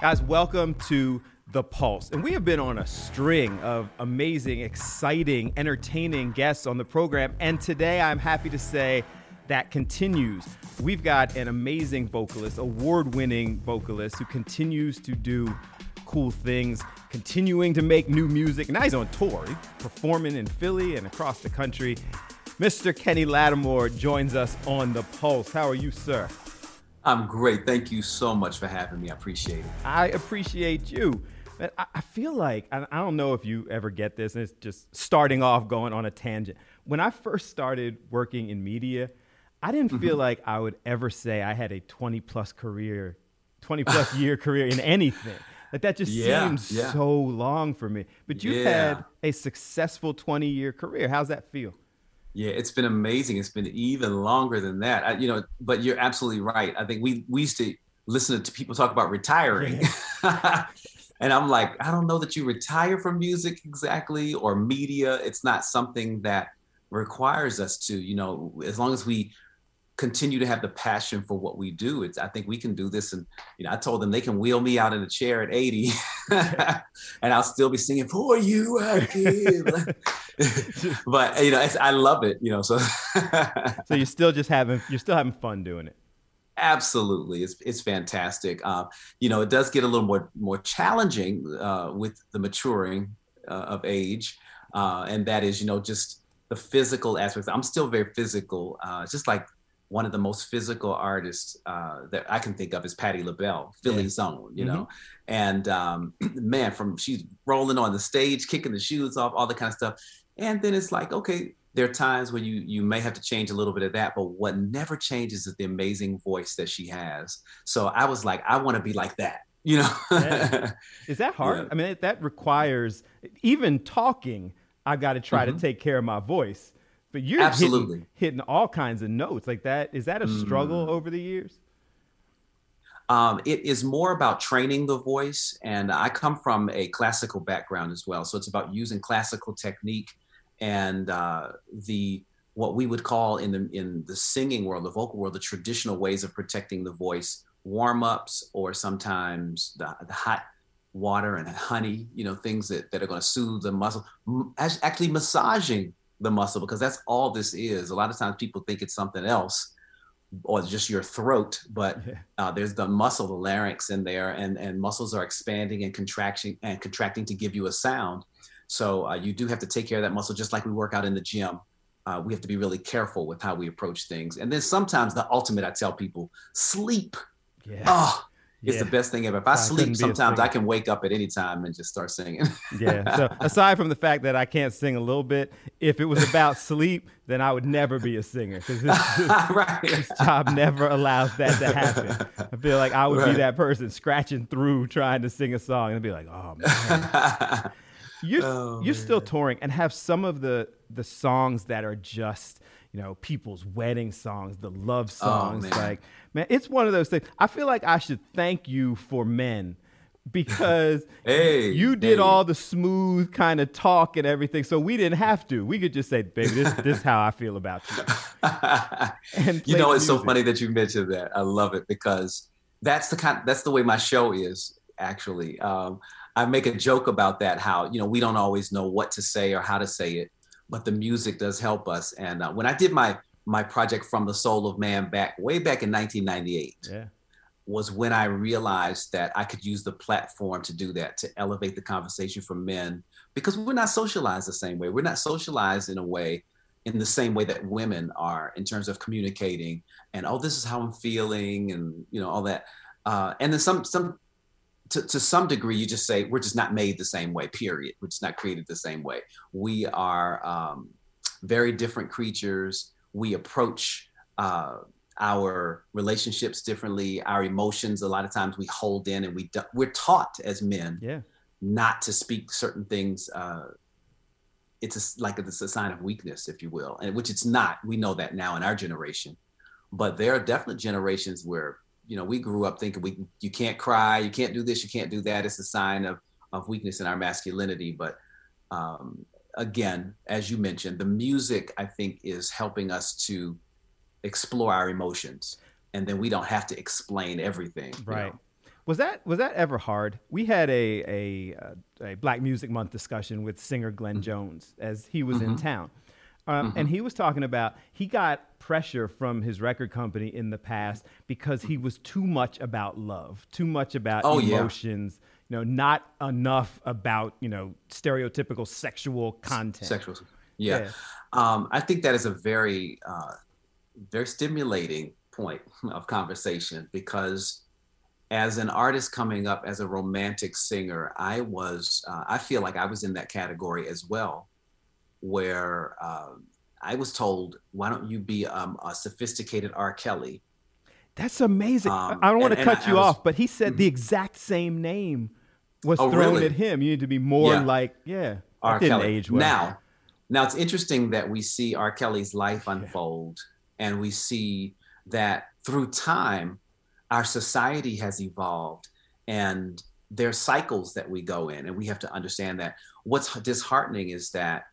Guys, welcome to The Pulse. And we have been on a string of amazing, exciting, entertaining guests on the program. And today I'm happy to say that continues. We've got an amazing vocalist, award-winning vocalist who continues to do cool things, continuing to make new music. Now he's on tour, he's performing in Philly and across the country. Mr. Kenny Lattimore joins us on The Pulse. How are you, sir? I'm great. Thank you so much for having me. I appreciate it. I appreciate you. I feel like, I don't know if you ever get this, and it's just starting off going on a tangent. When I first started working in media, I didn't feel like I would ever say I had a 20-plus year career in anything. Like that just seems so long for me. But you've had a successful 20-year career. How's that feel? Yeah, it's been amazing. It's been even longer than that. But you're absolutely right. I think we used to listen to people talk about retiring. And I'm like, I don't know that you retire from music exactly, or media. It's not something that requires us to, as long as we continue to have the passion for what we do. I think we can do this. And, I told them they can wheel me out in a chair at 80 and I'll still be singing "For You I Give." But, I love it, so. So you're still having fun doing it. Absolutely. It's fantastic. It does get a little more challenging with the maturing of age. And that is, just the physical aspects. I'm still very physical, just like one of the most physical artists that I can think of is Patti LaBelle, Philly's own, and man, she's rolling on the stage, kicking the shoes off, all that kind of stuff. And then it's like, okay, there are times where you may have to change a little bit of that, but what never changes is the amazing voice that she has. So I was like, I want to be like that, Yeah. Is that hard? Yeah. I mean, that requires, even talking, I've got to try to take care of my voice. But you're hitting all kinds of notes like that. Is that a struggle over the years? It is more about training the voice. And I come from a classical background as well. So it's about using classical technique and what we would call in the singing world, the vocal world, the traditional ways of protecting the voice, warm-ups, or sometimes the hot water and honey, things that are going to soothe the muscle, actually massaging the muscle, because that's all this is. A lot of times people think it's something else or just your throat, but there's the muscle, the larynx in there, and muscles are expanding and contracting to give you a sound. So you do have to take care of that muscle, just like we work out in the gym. We have to be really careful with how we approach things. And then sometimes the ultimate, I tell people, sleep. It's the best thing ever. If I sleep, sometimes I can wake up at any time and just start singing. Yeah. So aside from the fact that I can't sing a little bit, if it was about sleep, then I would never be a singer, because this job never allows that to happen. I feel like I would be that person scratching through trying to sing a song and be like, oh, man. You're still touring and have some of the songs that are just, people's wedding songs, the love songs. Man, it's one of those things. I feel like I should thank you for men, because you did all the smooth kind of talk and everything. So we didn't have to. We could just say, baby, this is how I feel about you. And it's so funny that you mentioned that. I love it, because that's the way my show is, actually. I make a joke about that, how, we don't always know what to say or how to say it, but the music does help us. And when I did my project From the Soul of Man way back in 1998, was when I realized that I could use the platform to do that, to elevate the conversation for men, because we're not socialized the same way. We're not socialized in the same way that women are, in terms of communicating and, this is how I'm feeling, and, all that. And then to some degree, you just say, we're just not made the same way, period. We're just not created the same way. We are very different creatures. We approach our relationships differently. Our emotions, a lot of times we hold in, and we're taught as men not to speak certain things. It's a sign of weakness, if you will, and which it's not. We know that now in our generation. But there are definitely generations where, we grew up thinking you can't cry, you can't do this, you can't do that. It's a sign of weakness in our masculinity. But again, as you mentioned, the music, I think, is helping us to explore our emotions, and then we don't have to explain everything. Right. that ever hard? We had a Black Music Month discussion with singer Glenn Jones as he was in town. And he was talking about he got pressure from his record company in the past because he was too much about love, too much about emotions, not enough about, stereotypical sexual content. Sexual. Yeah. I think that is a very, very stimulating point of conversation, because as an artist coming up as a romantic singer, I feel like I was in that category as well, where I was told, why don't you be a sophisticated R. Kelly? That's amazing. I don't want to cut you off, but he said the exact same name was thrown at him. You need to be more like, R. didn't Kelly. age well. Now it's interesting that we see R. Kelly's life unfold, and we see that through time, our society has evolved, and there's cycles that we go in, and we have to understand that. What's disheartening is that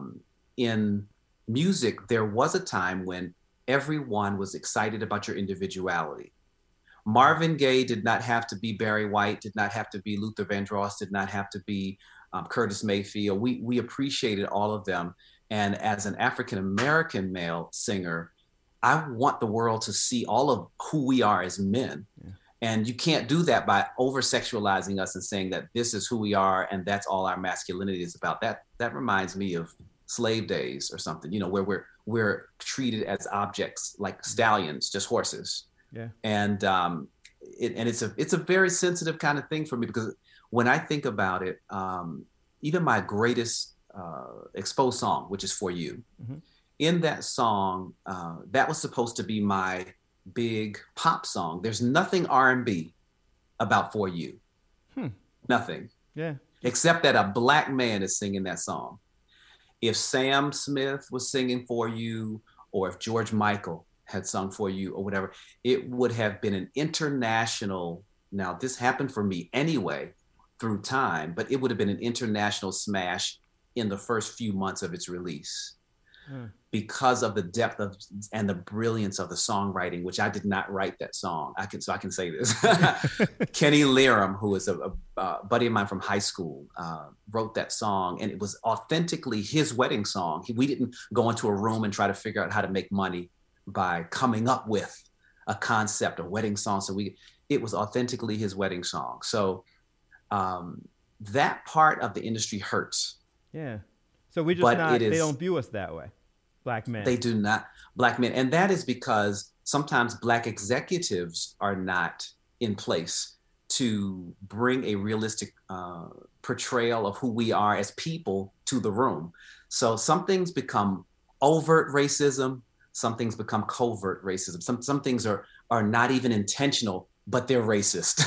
in music, there was a time when everyone was excited about your individuality. Marvin Gaye did not have to be Barry White, did not have to be Luther Vandross, did not have to be Curtis Mayfield. We appreciated all of them. And as an African-American male singer, I want the world to see all of who we are as men. Yeah. And you can't do that by over-sexualizing us and saying that this is who we are and that's all our masculinity is about. That reminds me of slave days or something, where we're treated as objects, like stallions, just horses. Yeah. And it's a very sensitive kind of thing for me, because when I think about it, even my greatest exposed song, which is For You, in that song, that was supposed to be my big pop song. There's nothing R&B about For You. Nothing. Yeah. Except that a Black man is singing that song. If Sam Smith was singing For You, or if George Michael had sung For You or whatever, it would have been an international, now this happened for me anyway through time, but it would have been an international smash in the first few months of its release. Because of the depth of and the brilliance of the songwriting, which I did not write that song. I can say this. Kenny Lerum, who is a buddy of mine from high school, wrote that song, and it was authentically his wedding song. We didn't go into a room and try to figure out how to make money by coming up with a concept, a wedding song. It was authentically his wedding song. So that part of the industry hurts. Yeah. So they don't view us that way, Black men. They do not, Black men. And that is because sometimes Black executives are not in place to bring a realistic portrayal of who we are as people to the room. So some things become overt racism, some things become covert racism. Some things are not even intentional, but they're racist,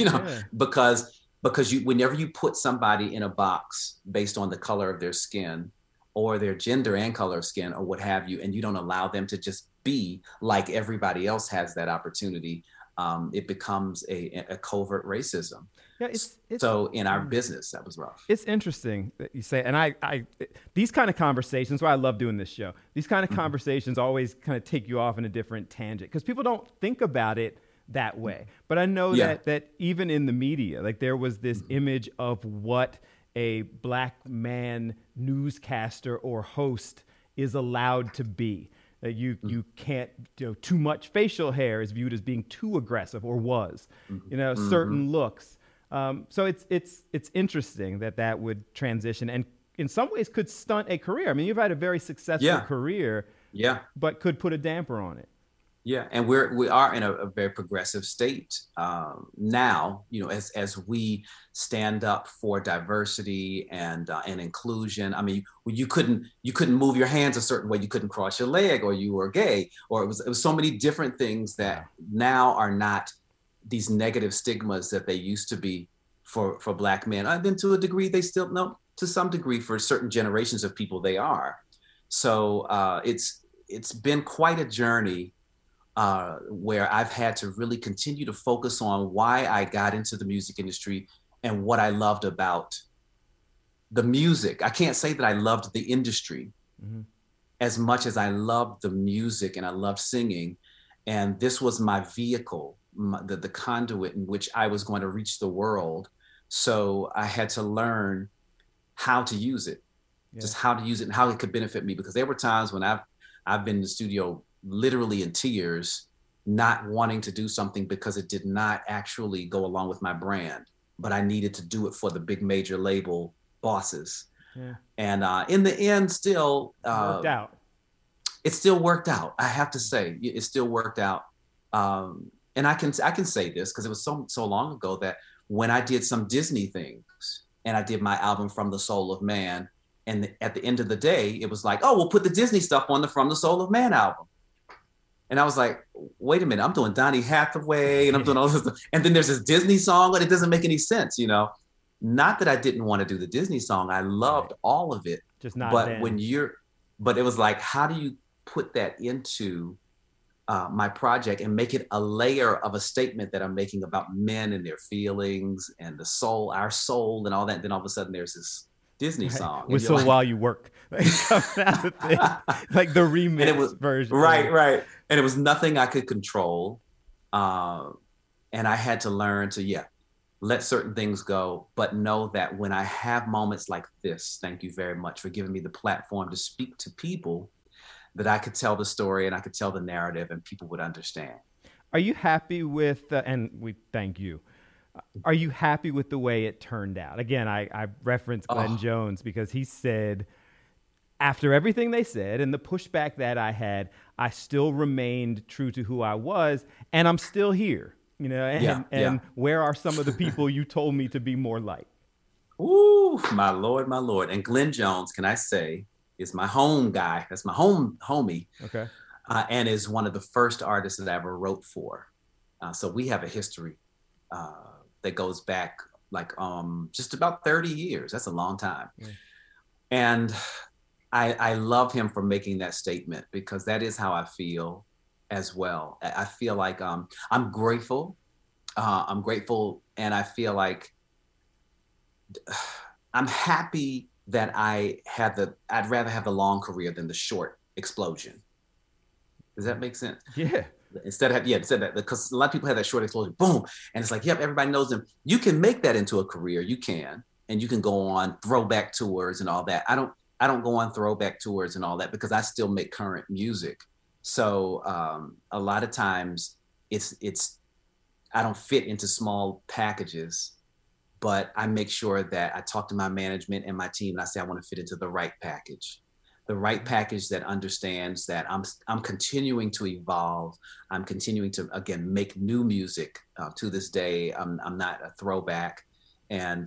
because whenever you put somebody in a box based on the color of their skin or their gender and color of skin or what have you, and you don't allow them to just be like everybody else has that opportunity, it becomes a covert racism. Yeah, so in our business, that was rough. It's interesting that you say, and I these kind of conversations, why I love doing this show, these kind of conversations always kind of take you off in a different tangent, because people don't think about it that way. But I know that even in the media, like there was this image of what a Black man newscaster or host is allowed to be. That you can't, too much facial hair is viewed as being too aggressive, or was, certain looks. So it's interesting that would transition, and in some ways could stunt a career. I mean, you've had a very successful career, but could put a damper on it. Yeah, and we are in a very progressive state now. As we stand up for diversity and inclusion. I mean, you couldn't move your hands a certain way. You couldn't cross your leg, or you were gay, or it was so many different things that now are not these negative stigmas that they used to be for Black men. And then to a degree, they still to some degree for certain generations of people they are. So it's been quite a journey. Where I've had to really continue to focus on why I got into the music industry and what I loved about the music. I can't say that I loved the industry as much as I loved the music and I loved singing. And this was my vehicle the conduit in which I was going to reach the world. So I had to learn how to use it, just how to use it and how it could benefit me. Because there were times when I've been in the studio literally in tears, not wanting to do something because it did not actually go along with my brand, but I needed to do it for the big major label bosses. Yeah. And in the end, still worked out. It still worked out. I have to say, it still worked out. And I can say this because it was so long ago that when I did some Disney things and I did my album From the Soul of Man, and at the end of the day, it was like, oh, we'll put the Disney stuff on the From the Soul of Man album. And I was like, wait a minute, I'm doing Donny Hathaway and I'm doing all this stuff. And then there's this Disney song, and it doesn't make any sense, you know? Not that I didn't want to do the Disney song. I loved all of it. Just not but then. But it was like, how do you put that into my project and make it a layer of a statement that I'm making about men and their feelings and the soul, our soul and all that. And then all of a sudden there's this Disney song. Whistle like, while you work. Like the remix version. Right. And it was nothing I could control. And I had to learn to, let certain things go, but know that when I have moments like this, thank you very much for giving me the platform to speak to people, that I could tell the story and I could tell the narrative and people would understand. Are you happy with, and we thank you, are you happy with the way it turned out? Again, I referenced Glenn Jones because he said, after everything they said and the pushback that I had, I still remained true to who I was, and I'm still here. You know, and where are some of the people you told me to be more like? Ooh, my Lord, my Lord. And Glenn Jones, can I say, is my home guy. That's my homie. Okay. And is one of the first artists that I ever wrote for. So we have a history that goes back like just about 30 years. That's a long time. Yeah. And I love him for making that statement because that is how I feel as well. I feel like I'm grateful. I'm grateful, and I feel like I'm happy that I'd rather have the long career than the short explosion. Does that make sense? Yeah. Instead of that, because a lot of people have that short explosion, boom, and it's like, yep, everybody knows them. You can make that into a career. You can, and you can go on throwback tours and all that. I don't go on throwback tours and all that because I still make current music. So a lot of times I don't fit into small packages, but I make sure that I talk to my management and my team and I say I want to fit into the right package that understands that I'm continuing to evolve. I'm continuing to, again, make new music to this day. I'm not a throwback, and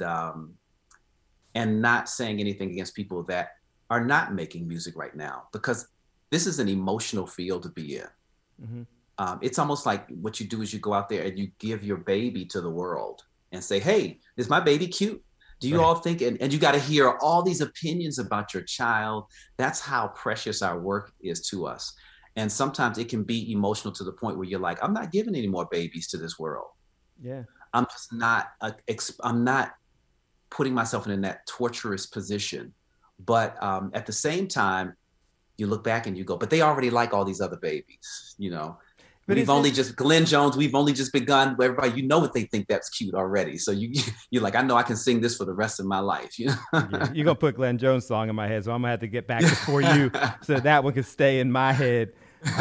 not saying anything against people that are not making music right now, because this is an emotional field to be in. Mm-hmm. It's almost like what you do is you go out there and you give your baby to the world and say, hey, is my baby cute? Do you all think, and you got to hear all these opinions about your child. That's how precious our work is to us. And sometimes it can be emotional to the point where you're like, I'm not giving any more babies to this world. Yeah. I'm just not, I'm not putting myself in that torturous position. But at the same time, you look back and you go, but they already like all these other babies, you know. But Glenn Jones, we've only just begun. Everybody, you know what they think that's cute already. So you're like, I know I can sing this for the rest of my life. You know? Yeah, you're going to put Glenn Jones song in my head, so I'm going to have to get back before you so that one can stay in my head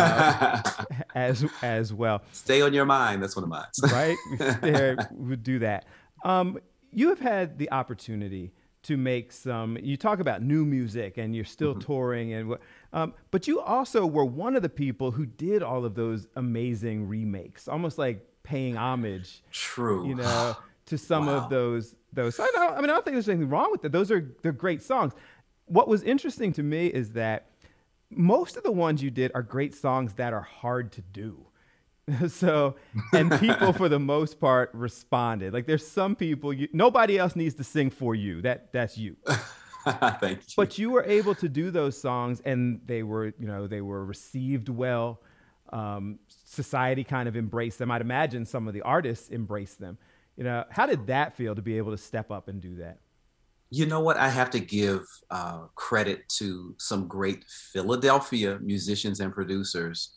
as well. Stay on your mind. That's one of mine. Right? We would do that. You have had the opportunity to make you talk about new music and you're still touring but you also were one of the people who did all of those amazing remakes, almost like paying homage. True. You know, to some of those. So I don't think there's anything wrong with it. They're great songs. What was interesting to me is that most of the ones you did are great songs that are hard to do. So, and people for the most part responded. Like there's some people, nobody else needs to sing for you. That's you. Thank you. But you were able to do those songs and they were received well. Society kind of embraced them. I'd imagine some of the artists embraced them. You know, how did that feel to be able to step up and do that? You know what? I have to give credit to some great Philadelphia musicians and producers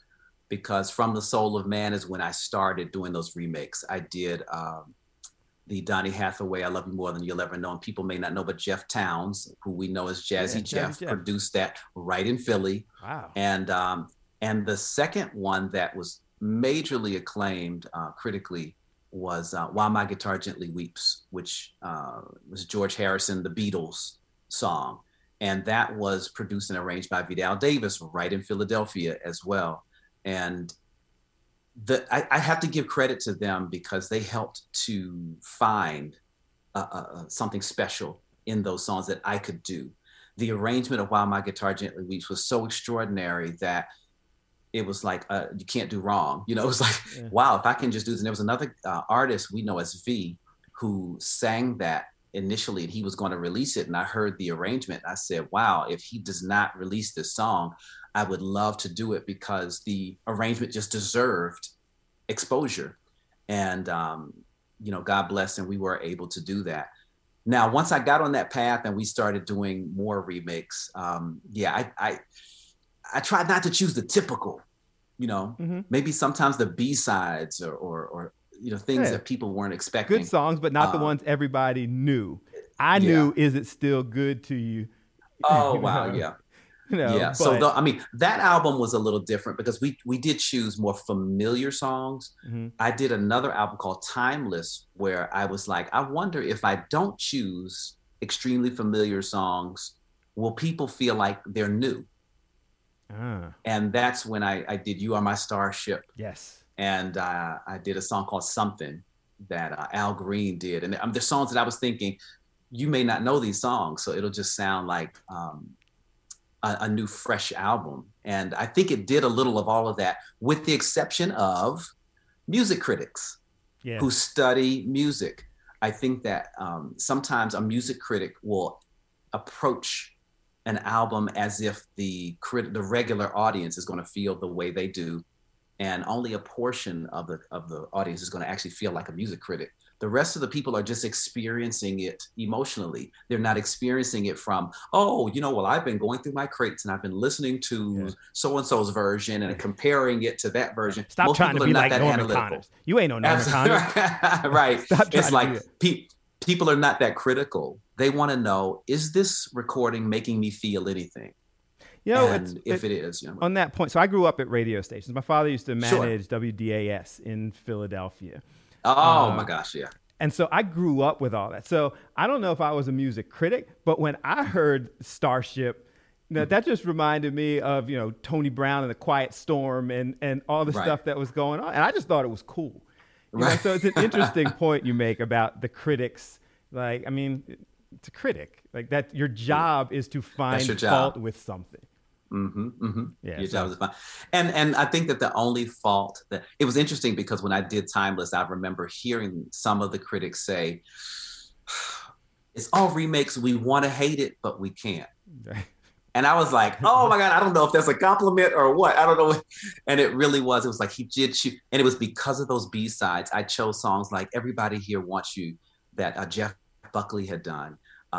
because From the Soul of Man is when I started doing those remakes. I did the Donny Hathaway, I Love You More Than You'll Ever Know. And people may not know, but Jeff Towns, who we know as Jazzy Jeff, produced that right in Philly. Wow. And the second one that was majorly acclaimed critically was While My Guitar Gently Weeps, which was George Harrison, the Beatles song. And that was produced and arranged by Vidal Davis right in Philadelphia as well. And I have to give credit to them because they helped to find something special in those songs that I could do. The arrangement of While My Guitar Gently Weeps was so extraordinary that it was like, you can't do wrong. You know, it was like, wow, if I can just do this. And there was another artist we know as V who sang that initially, and he was going to release it. And I heard the arrangement. I said, wow, if he does not release this song, I would love to do it because the arrangement just deserved exposure. And, you know, God bless, and we were able to do that. Now, once I got on that path and we started doing more remakes, I tried not to choose the typical, you know, maybe sometimes the B-sides or you know, things that people weren't expecting. Good songs, but not the ones everybody knew. I knew, Is It Still Good to You? Oh, wow, yeah. You know, yeah. So, I mean, that album was a little different because we did choose more familiar songs. I did another album called Timeless where I was like, I wonder if I don't choose extremely familiar songs, will people feel like they're new? And that's when I did You Are My Starship. Yes. And I did a song called Something that Al Green did. And the songs that I was thinking, you may not know these songs, so it'll just sound like a new, fresh album. And I think it did a little of all of that, with the exception of music critics who study music. I think that sometimes a music critic will approach an album as if the regular audience is going to feel the way they do, and only a portion of the audience is going to actually feel like a music critic. The rest of the people are just experiencing it emotionally. They're not experiencing it from, oh, you know, well, I've been going through my crates and I've been listening to so-and-so's version and comparing it to that version. Stop Most trying to be like Norman analytical. Connors. You ain't no Norman Connors. Right. It's like it. People are not that critical. They want to know, is this recording making me feel anything? You know, and if it is, you know. On that point, so I grew up at radio stations. My father used to manage WDAS in Philadelphia. Oh my gosh, yeah. And so I grew up with all that. So I don't know if I was a music critic, but when I heard Starship, that just reminded me of, you know, Tony Brown and the Quiet Storm and all the stuff that was going on. And I just thought it was cool. You know, so it's an interesting point you make about the critics. Like, I mean, it's a critic. Like, that your job is to find fault with something. Yeah, your job is fine. And I think that the only fault that it was interesting, because when I did Timeless, I remember hearing some of the critics say, it's all remakes. We want to hate it, but we can't. And I was like, oh my God, I don't know if that's a compliment or what. I don't know. And it really was. It was like he did shoot. And it was because of those B-sides. I chose songs like Everybody Here Wants You that Jeff Buckley had done.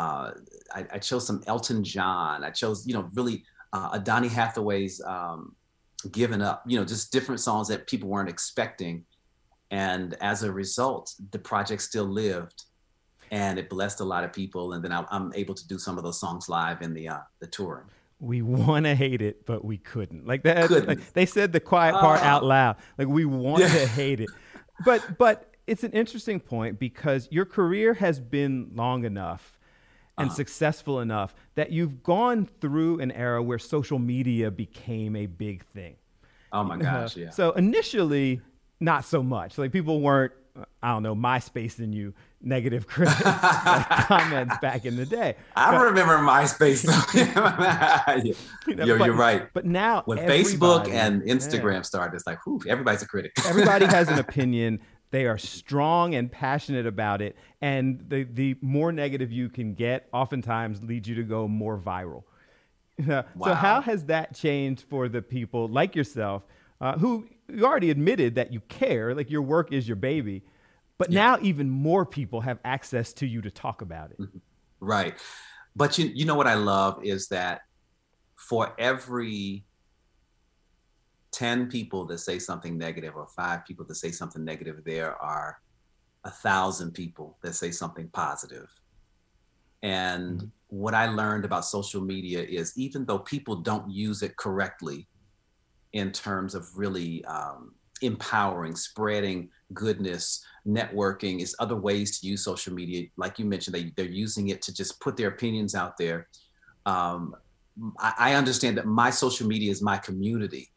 I chose some Elton John. I chose, you know, really Donny Hathaway's Given Up, you know, just different songs that people weren't expecting. And as a result, the project still lived. And it blessed a lot of people. And then I'm able to do some of those songs live in the touring. We want to hate it, but we couldn't. Like that. Like, they said the quiet part out loud. Like, we want to hate it. But it's an interesting point, because your career has been long enough and successful enough that you've gone through an era where social media became a big thing. Oh, my gosh, yeah. So initially, not so much. Like, people weren't, I don't know, MySpace you negative comments back in the day. I remember MySpace. You're right. But now when Facebook and Instagram started, it's like, whew, everybody's a critic. Everybody has an opinion. They are strong and passionate about it. And the more negative you can get, oftentimes leads you to go more viral. Wow. So how has that changed for the people like yourself, who you already admitted that you care, like your work is your baby, but now even more people have access to you to talk about it. Right. But you know what I love is that for every 10 people that say something negative or 5 people that say something negative, there are 1,000 people that say something positive. And what I learned about social media is, even though people don't use it correctly in terms of really empowering, spreading goodness, networking, is other ways to use social media. Like you mentioned, they're using it to just put their opinions out there. I understand that my social media is my community.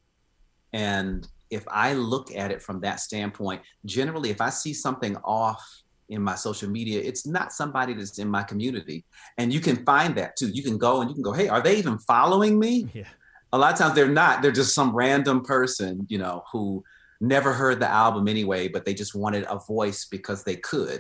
And if I look at it from that standpoint, generally, if I see something off in my social media, it's not somebody that's in my community. And you can find that too. You can go, hey, are they even following me? Yeah. A lot of times they're not. They're just some random person, who never heard the album anyway, but they just wanted a voice because they could.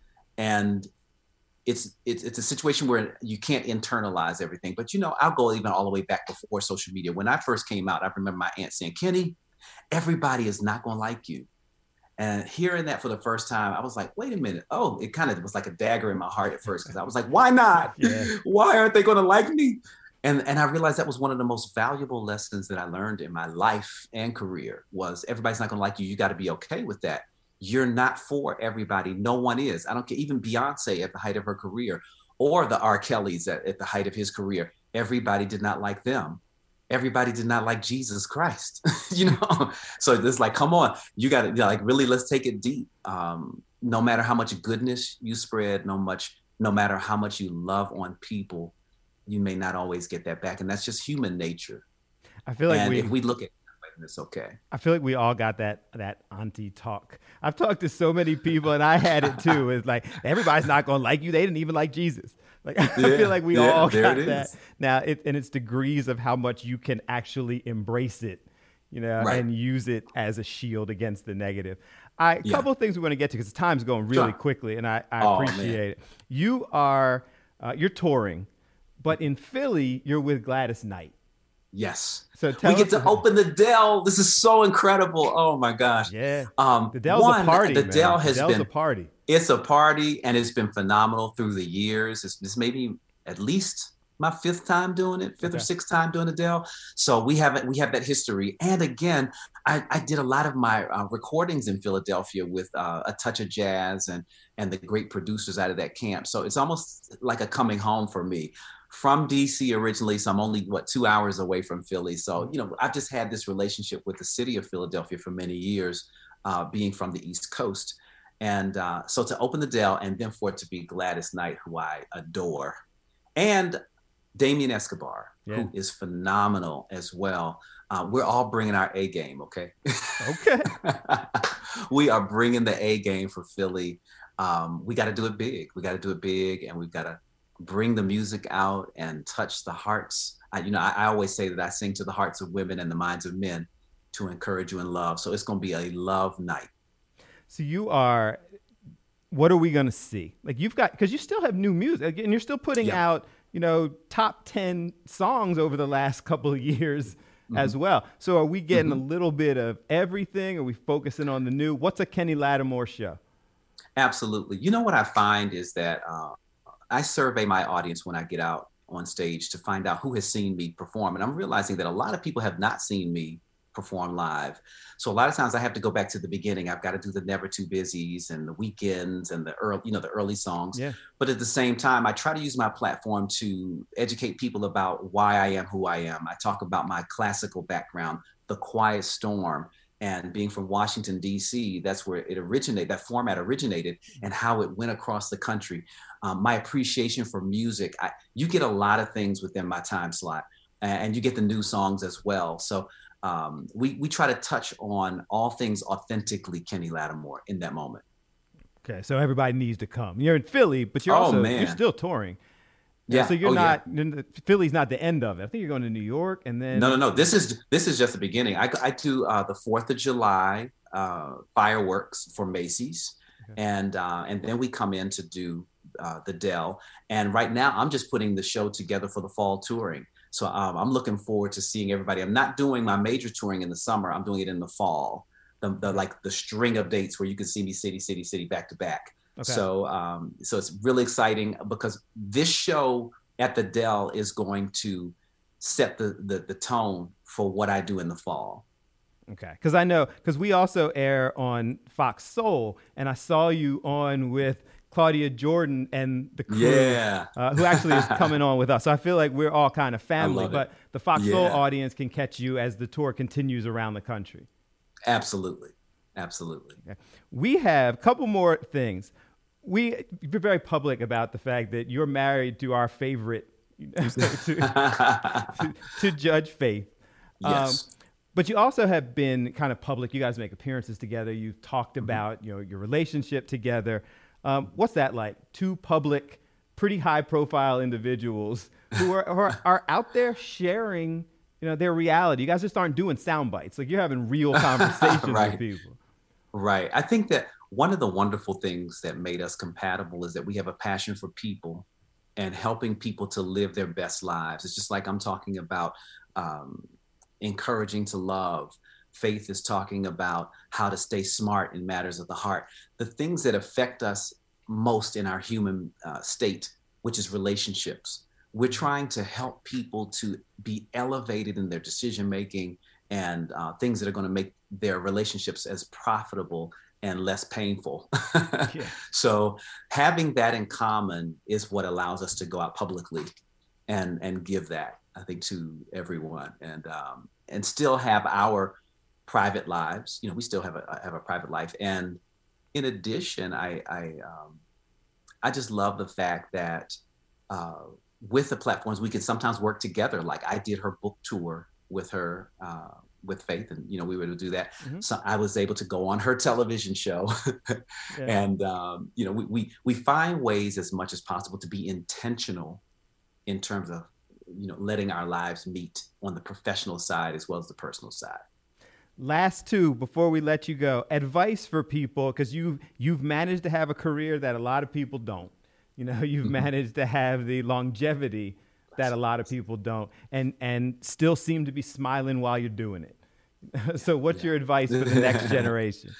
And it's a situation where you can't internalize everything. But, I'll go even all the way back before social media. When I first came out, I remember my aunt saying, Kenny, everybody is not going to like you. And hearing that for the first time, I was like, wait a minute. Oh, it kind of was like a dagger in my heart at first, because I was like, why not? Yeah. Why aren't they going to like me? And I realized that was one of the most valuable lessons that I learned in my life and career, was everybody's not going to like you. You got to be okay with that. You're not for everybody. No one is. I don't care. Even Beyonce at the height of her career, or the R. Kellys at the height of his career, everybody did not like them. Everybody did not like Jesus Christ, So it's like, come on, you got to really, let's take it deep. No matter how much goodness you spread, no matter how much you love on people, you may not always get that back. And that's just human nature. I feel like if we look at it, it's okay. I feel like we all got that auntie talk. I've talked to so many people, and I had it too. It's like, everybody's not going to like you. They didn't even like Jesus. Like, I feel like we all got that. Now, it's degrees of how much you can actually embrace it, right, and use it as a shield against the negative. A couple of things we want to get to, because time's going really quickly, and I appreciate it. You're touring, but in Philly, you're with Gladys Knight. Yes. So we get to open the Dell. This is so incredible. Oh my gosh. Yeah. The Dell's a party. The Dell has been a party. It's a party, and it's been phenomenal through the years. This may be at least my 5th time doing it, 5th or 6th time doing the Dell. So we have that history. And again, I did a lot of my recordings in Philadelphia with A Touch of Jazz and the great producers out of that camp. So it's almost like a coming home for me. From DC originally, so I'm only 2 hours away from Philly. So, I've just had this relationship with the city of Philadelphia for many years, being from the East Coast. And so to open the Dell, and then for it to be Gladys Knight, who I adore, and Damien Escobar, who is phenomenal as well. We're all bringing our A game, okay? Okay. We are bringing the A game for Philly. We got to do it big. And we've got to bring the music out and touch the hearts. I always say that I sing to the hearts of women and the minds of men to encourage you in love. So it's going to be a love night. So what are we going to see? Like, because you still have new music, and you're still putting out, top 10 songs over the last couple of years as well. So are we getting a little bit of everything? Are we focusing on the new? What's a Kenny Lattimore show? Absolutely. What I find is that, I survey my audience when I get out on stage to find out who has seen me perform. And I'm realizing that a lot of people have not seen me perform live. So a lot of times I have to go back to the beginning. I've got to do the Never Too Busies and the Weekends and the early songs. Yeah. But at the same time, I try to use my platform to educate people about why I am who I am. I talk about my classical background, The Quiet Storm, and being from Washington, D.C., that's where that format originated, and how it went across the country. My appreciation for music, you get a lot of things within my time slot, and you get the new songs as well. So we try to touch on all things authentically Kenny Lattimore in that moment. Okay, so everybody needs to come. You're in Philly, but you're still touring. Yeah. So Philly's not the end of it. I think you're going to New York, and then no. This is just the beginning. I do the 4th of July fireworks for Macy's, and then we come in to do the Dell. And right now, I'm just putting the show together for the fall touring. So I'm looking forward to seeing everybody. I'm not doing my major touring in the summer. I'm doing it in the fall. The string of dates where you can see me city back to back. Okay. So it's really exciting, because this show at the Dell is going to set the tone for what I do in the fall. Okay, because I know, because we also air on Fox Soul, and I saw you on with Claudia Jordan and the crew, Yeah. who actually is coming on with us. So I feel like we're all kind of family, but the Fox Soul audience can catch you as the tour continues around the country. Absolutely. Absolutely. Okay. We have a couple more things. We're very public about the fact that you're married to our favorite, to Judge Faith. Yes. But you also have been kind of public. You guys make appearances together. You've talked about, your relationship together. What's that like? Two public, pretty high profile individuals who are out there sharing, their reality. You guys just aren't doing sound bites. Like, you're having real conversations with people. Right. I think that one of the wonderful things that made us compatible is that we have a passion for people and helping people to live their best lives. It's just like I'm talking about encouraging to love. Faith is talking about how to stay smart in matters of the heart. The things that affect us most in our human state, which is relationships. We're trying to help people to be elevated in their decision making and things that are going to make their relationships as profitable and less painful. Yeah. So having that in common is what allows us to go out publicly and give that, I think, to everyone, and still have our private lives. We still have a private life, and in addition, I just love the fact that with the platforms we can sometimes work together. Like, I did her book tour with her, with Faith, and we were to do that. Mm-hmm. So I was able to go on her television show, and we find ways as much as possible to be intentional in terms of letting our lives meet on the professional side as well as the personal side. Last two before we let you go. Advice for people, because you've managed to have a career that a lot of people don't. You've managed to have the longevity that a lot of people don't, and still seem to be smiling while you're doing it. So what's your advice for the next generation?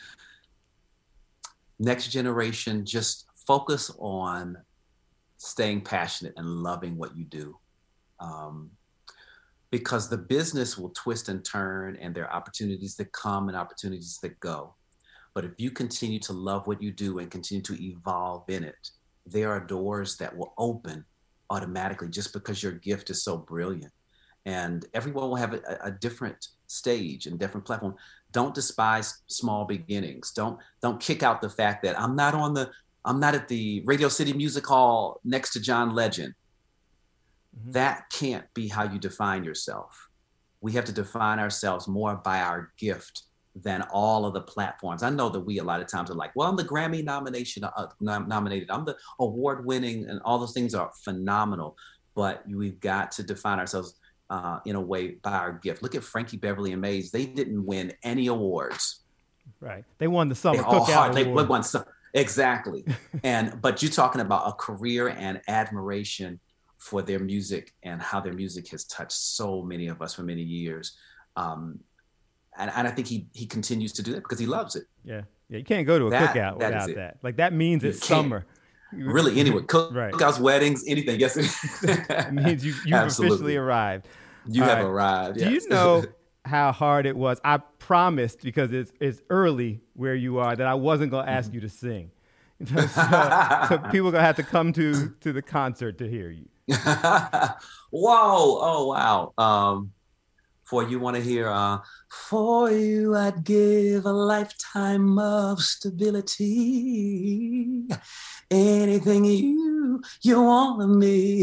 Next generation, just focus on staying passionate and loving what you do. Because the business will twist and turn, and there are opportunities that come and opportunities that go. But if you continue to love what you do and continue to evolve in it, there are doors that will open automatically just because your gift is so brilliant. And everyone will have a different stage and different platform. Don't despise small beginnings. Don't kick out the fact that I'm not at the Radio City Music Hall next to John Legend. Mm-hmm. That can't be how you define yourself. We have to define ourselves more by our gift than all of the platforms. I know that we a lot of times are like, well, I'm the Grammy nominated, I'm the award winning, and all those things are phenomenal. But we've got to define ourselves in a way by our gift. Look at Frankie Beverly and Maze. They didn't win any awards. Right. They won the Summer Cookout Award. They won some, exactly. But you're talking about a career and admiration for their music and how their music has touched so many of us for many years. And I think he continues to do that because he loves it. Yeah. You can't go to a cookout without that. Like, that means it's summer. Really, anyway, cookouts, weddings, anything. Yes, it means you've officially arrived. You have arrived. Yes. Do you know how hard it was? I promised, because it's early where you are, that I wasn't going to ask you to sing. So people are going to have to come to the concert to hear you. Whoa! Oh, wow! For you want to hear? For you, I'd give a lifetime of stability. Anything you want of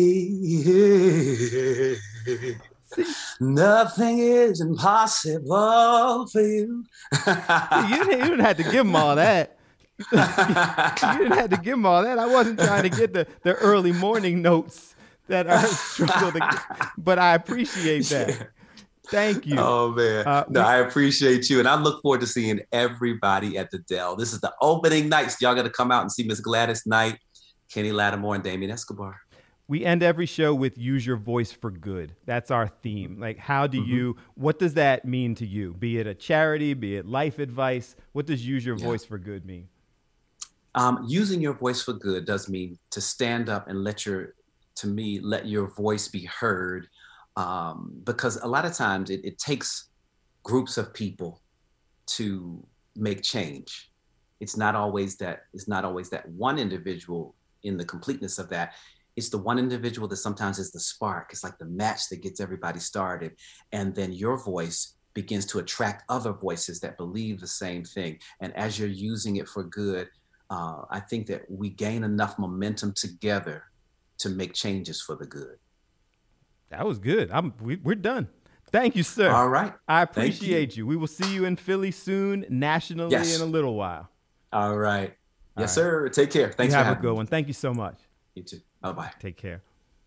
me. Nothing is impossible for you. You didn't have to give them all that. You didn't have to give them all that. I wasn't trying to get the early morning notes that are struggle to get, but I appreciate that. Thank you. Oh, man. I appreciate you. And I look forward to seeing everybody at the Dell. This is the opening night. So y'all got to come out and see Miss Gladys Knight, Kenny Lattimore, and Damien Escobar. We end every show with Use Your Voice for Good. That's our theme. Like, how do what does that mean to you? Be it a charity, be it life advice. What does Use Your Voice for Good mean? Using your voice for good does mean to stand up and let your voice be heard. Because a lot of times it takes groups of people to make change. It's not always that one individual in the completeness of that. It's the one individual that sometimes is the spark. It's like the match that gets everybody started. And then your voice begins to attract other voices that believe the same thing. And as you're using it for good, I think that we gain enough momentum together to make changes for the good. That was good. We're done. Thank you, sir. All right. I appreciate you. We will see you in Philly soon, nationally in a little while. All right. Yes, sir. Take care. Thanks for having me. Have a good one. Thank you so much. You too. Bye-bye. Take care.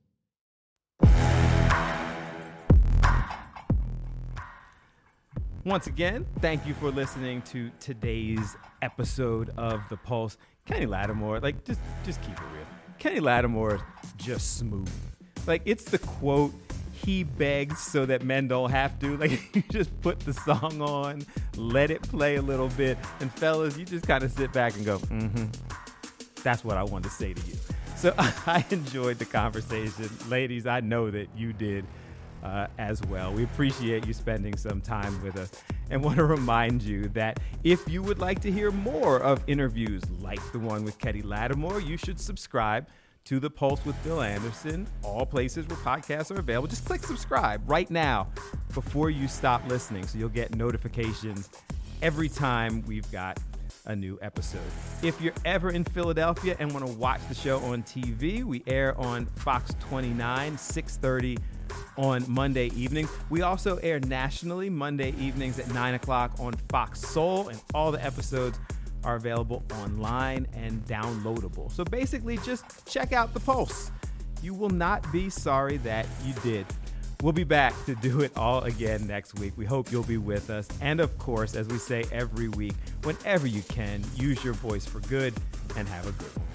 Once again, thank you for listening to today's episode of The Pulse. Kenny Lattimore, just keep it real. Kenny Lattimore is just smooth. It's the quote, he begs so that men don't have to. You just put the song on, let it play a little bit, and fellas, you just kind of sit back and go, that's what I wanted to say to you. So I enjoyed the conversation. Ladies, I know that you did as well. We appreciate you spending some time with us and want to remind you that if you would like to hear more of interviews like the one with Kenny Lattimore, you should subscribe to The Pulse with Bill Anderson, all places where podcasts are available. Just click subscribe right now before you stop listening so you'll get notifications every time we've got a new episode. If you're ever in Philadelphia and want to watch the show on TV, we air on Fox 29, 6:30 on Monday evenings. We also air nationally Monday evenings at 9 o'clock on Fox Soul, and all the episodes are available online and downloadable. So basically, just check out The Pulse. You will not be sorry that you did. We'll be back to do it all again next week. We hope you'll be with us. And of course, as we say every week, whenever you can, use your voice for good and have a good one.